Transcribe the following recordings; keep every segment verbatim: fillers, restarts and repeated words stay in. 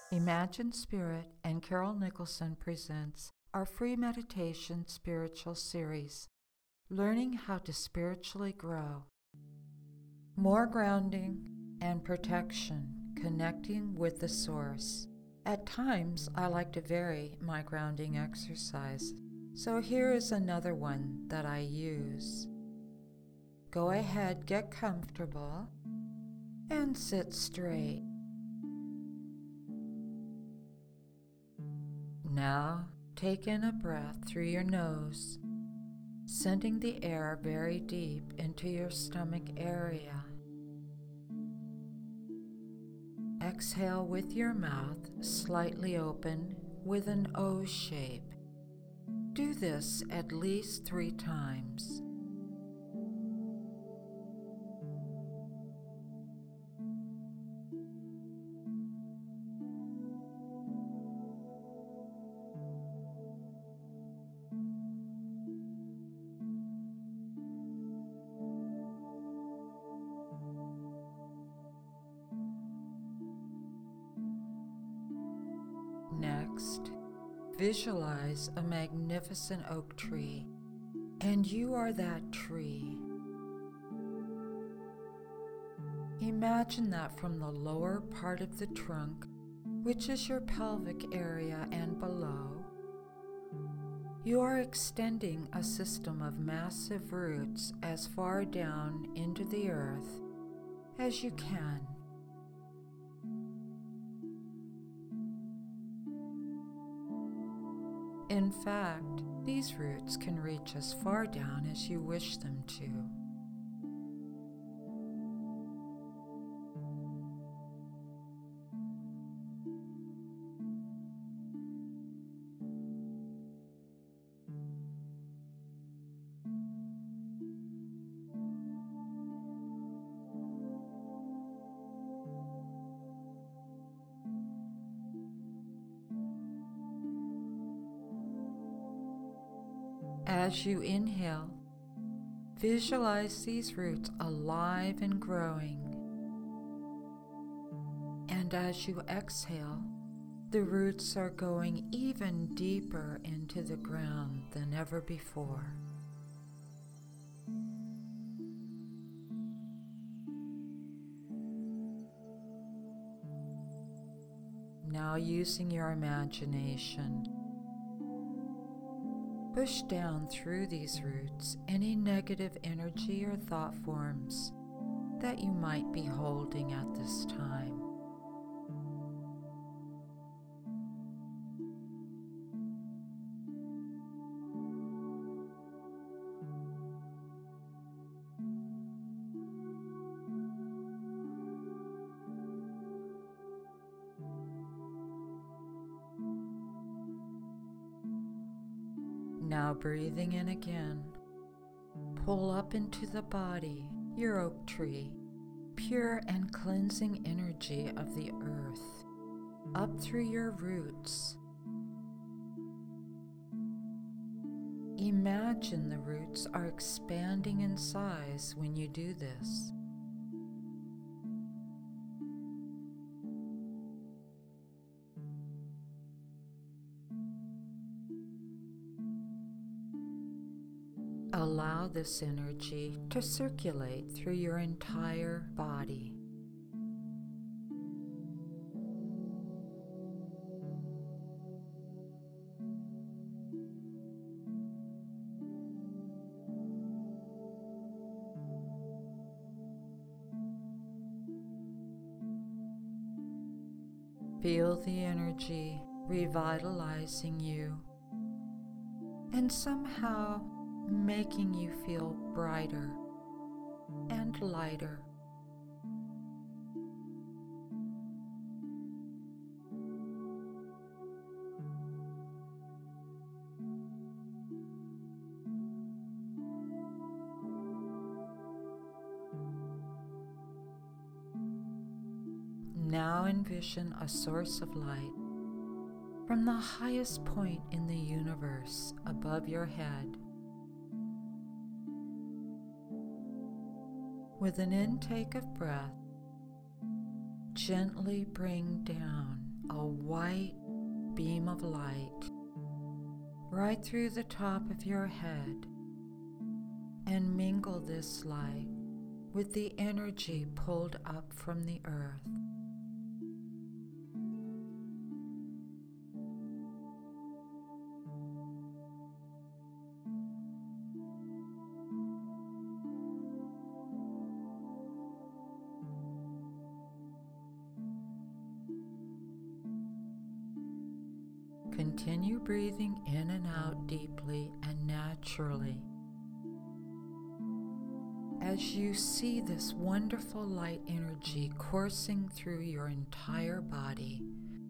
Imagine Spirit and Carol Nicholson presents our free meditation spiritual series, Learning How to Spiritually Grow. More grounding and protection, connecting with the source. At times, I like to vary my grounding exercise, so here is another one that I use. Go ahead, get comfortable, and sit straight. Now, take in a breath through your nose, sending the air very deep into your stomach area. Exhale with your mouth slightly open with an O shape. Do this at least three times. Next, visualize a magnificent oak tree, and you are that tree. Imagine that from the lower part of the trunk, which is your pelvic area and below, you are extending a system of massive roots as far down into the earth as you can. In fact, these roots can reach as far down as you wish them to. As you inhale, visualize these roots alive and growing. And as you exhale, the roots are going even deeper into the ground than ever before. Now, using your imagination, push down through these roots any negative energy or thought forms that you might be holding at this time. Now breathing in again, pull up into the body, your oak tree, pure and cleansing energy of the earth, up through your roots. Imagine the roots are expanding in size when you do this. Allow this energy to circulate through your entire body. Feel the energy revitalizing you and somehow making you feel brighter and lighter. Now envision a source of light from the highest point in the universe above your head. With an intake of breath, gently bring down a white beam of light right through the top of your head and mingle this light with the energy pulled up from the earth. Continue breathing in and out deeply and naturally as you see this wonderful light energy coursing through your entire body.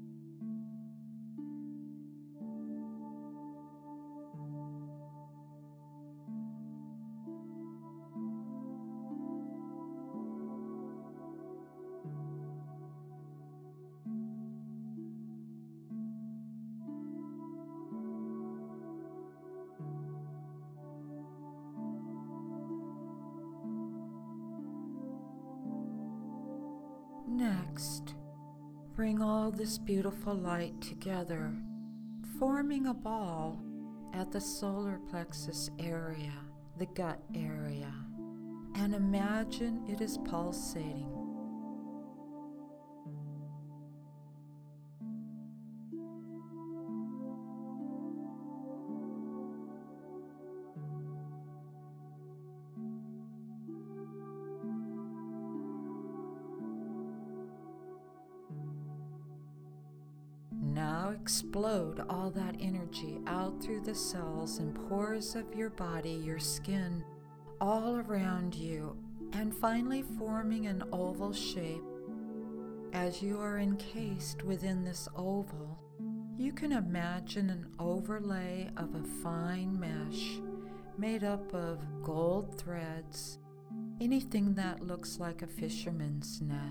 Next, bring all this beautiful light together, forming a ball at the solar plexus area, the gut area, and imagine it is pulsating. Now explode all that energy out through the cells and pores of your body, your skin, all around you, and finally forming an oval shape. As you are encased within this oval, you can imagine an overlay of a fine mesh made up of gold threads, anything that looks like a fisherman's net.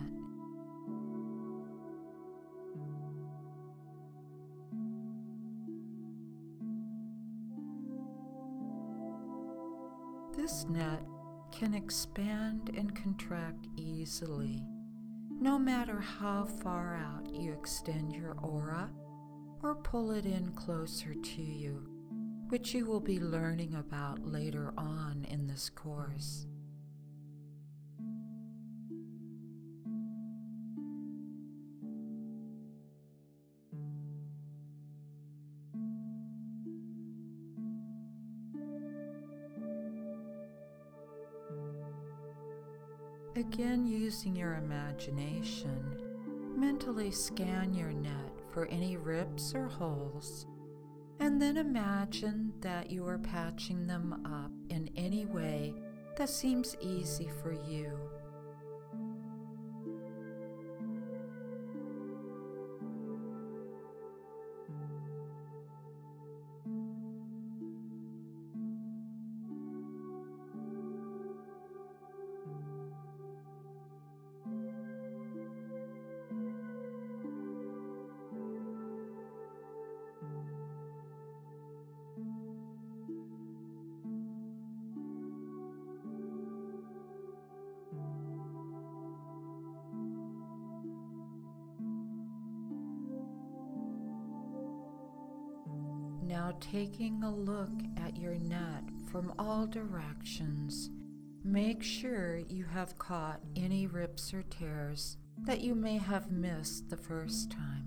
This net can expand and contract easily, no matter how far out you extend your aura or pull it in closer to you, which you will be learning about later on in this course. Again, using your imagination, mentally scan your net for any rips or holes, and then imagine that you are patching them up in any way that seems easy for you. Now taking a look at your net from all directions, make sure you have caught any rips or tears that you may have missed the first time.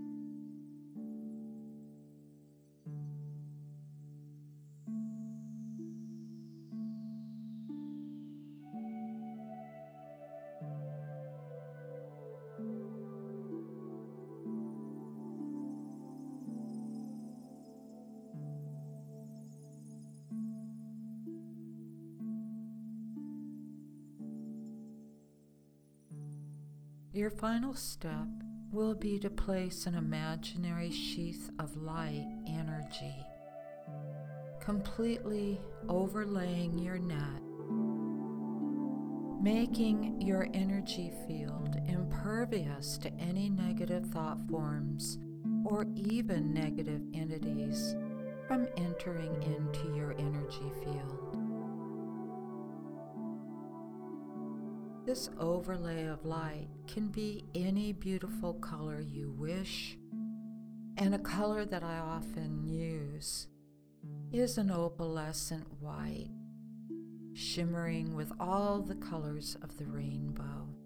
Your final step will be to place an imaginary sheath of light energy, completely overlaying your net, making your energy field impervious to any negative thought forms or even negative entities from entering into your energy field. This overlay of light can be any beautiful color you wish, And a color that I often use is an opalescent white, shimmering with all the colors of the rainbow.